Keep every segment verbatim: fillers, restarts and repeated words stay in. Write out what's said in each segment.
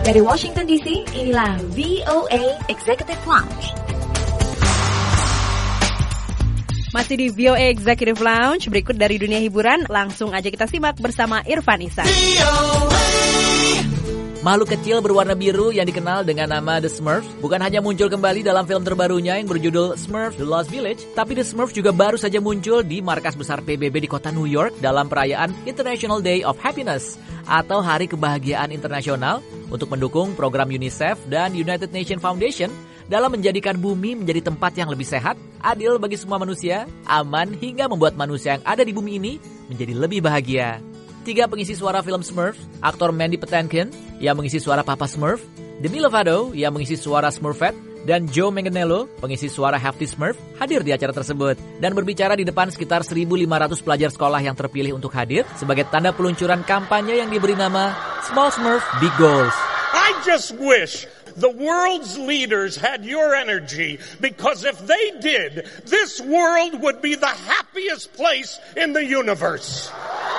Dari Washington D C, inilah V O A Executive Lounge. Masih di V O A Executive Lounge, berikut dari dunia hiburan, langsung aja kita simak bersama Irfan Ihsan. Makhluk kecil berwarna biru yang dikenal dengan nama The Smurfs bukan hanya muncul kembali dalam film terbarunya yang berjudul Smurfs The Lost Village, tapi The Smurfs juga baru saja muncul di markas besar P B B di kota New York dalam perayaan International Day of Happiness atau Hari Kebahagiaan Internasional untuk mendukung program UNICEF dan United Nations Foundation dalam menjadikan bumi menjadi tempat yang lebih sehat, adil bagi semua manusia, aman hingga membuat manusia yang ada di bumi ini menjadi lebih bahagia. Tiga pengisi suara film Smurfs, aktor Mandy Patinkin yang mengisi suara Papa Smurf, Demi Lovato yang mengisi suara Smurfette, dan Joe Manganiello, pengisi suara Hefty Smurf, hadir di acara tersebut dan berbicara di depan sekitar seribu lima ratus pelajar sekolah yang terpilih untuk hadir sebagai tanda peluncuran kampanye yang diberi nama Small Smurf Big Goals. I just wish the world's leaders had your energy, because if they did, this world would be the happiest place in the universe.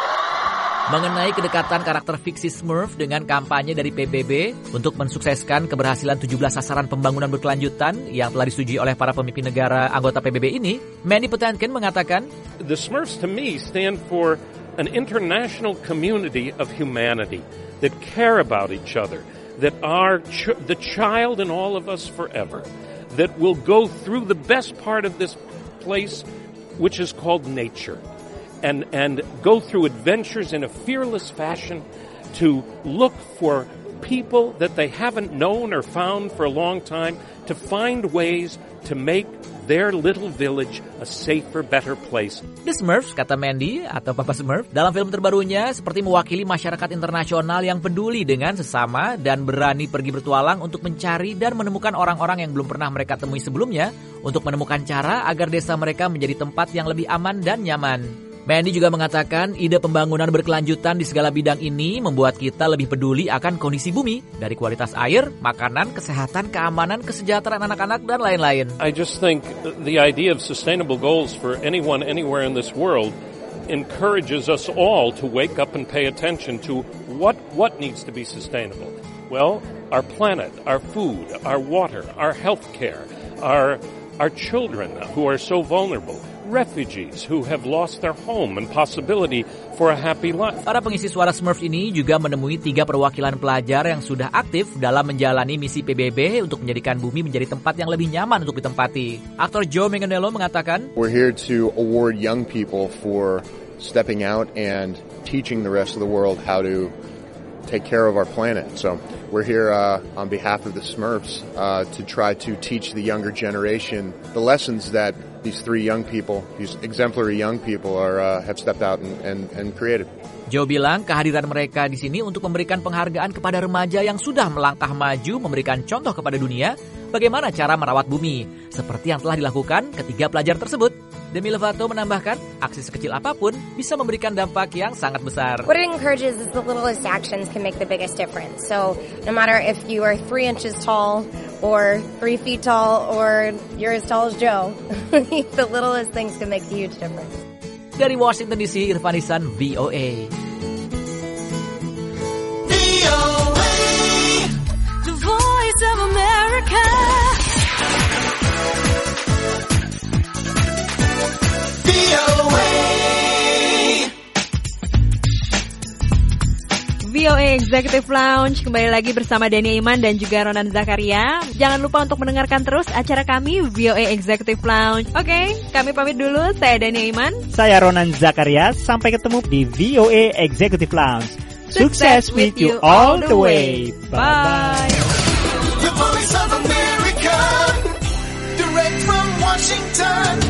Mengenai kedekatan karakter fiksi Smurf dengan kampanye dari P B B untuk mensukseskan keberhasilan tujuh belas sasaran pembangunan berkelanjutan yang telah disetujui oleh para pemimpin negara anggota P B B ini, Mandy Patinkin mengatakan, The Smurfs to me stand for an international community of humanity that care about each other, that are ch- the child in all of us forever, that will go through the best part of this place, which is called nature. And and go through adventures in a fearless fashion to look for people that they haven't known or found for a long time, to find ways to make their little village a safer, better place. The Smurfs, kata Mandy atau Papa Smurf, dalam film terbarunya seperti mewakili masyarakat internasional yang peduli dengan sesama dan berani pergi bertualang untuk mencari dan menemukan orang-orang yang belum pernah mereka temui sebelumnya untuk menemukan cara agar desa mereka menjadi tempat yang lebih aman dan nyaman. Mandy juga mengatakan ide pembangunan berkelanjutan di segala bidang ini membuat kita lebih peduli akan kondisi bumi, dari kualitas air, makanan, kesehatan, keamanan, kesejahteraan anak-anak, dan lain-lain. I just think the idea of sustainable goals for anyone, anywhere in this world encourages us all to wake up and pay attention to what, what needs to be sustainable. Well, our planet, our food, our water, our health care, our, our children who are so vulnerable, refugees who have lost their home and possibility for a happy life. Para pengisi suara Smurf ini juga menemui tiga perwakilan pelajar yang sudah aktif dalam menjalani misi P B B untuk menjadikan bumi menjadi tempat yang lebih nyaman untuk ditempati. Aktor Joe Manganiello mengatakan, We're here to award young people for stepping out and teaching the rest of the world how to take care of our planet. So we're here uh, on behalf of the Smurfs uh, to try to teach the younger generation the lessons that these three young people, these exemplary young people, are uh, have stepped out and, and, and created. Joe bilang kehadiran mereka di sini untuk memberikan penghargaan kepada remaja yang sudah melangkah maju, memberikan contoh kepada dunia bagaimana cara merawat bumi, seperti yang telah dilakukan ketiga pelajar tersebut. Demi Lovato menambahkan, aksi sekecil apapun bisa memberikan dampak yang sangat besar. What it encourages is the littlest actions can make the biggest difference. So no matter if you are three inches tall or three feet tall or you're as tall as Joe, the littlest things can make a huge difference. Dari Washington D C, Irfan Ihsan, V O A. V O A, the voice of America. V O A Executive Lounge kembali lagi bersama Dania Iman dan juga Ronan Zakaria. Jangan lupa untuk mendengarkan terus acara kami V O A Executive Lounge. Oke, okay, kami pamit dulu. Saya Dania Iman. Saya Ronan Zakaria. Sampai ketemu di V O A Executive Lounge. Sukses with you all the way. Bye. The Voice of America, direct from Washington.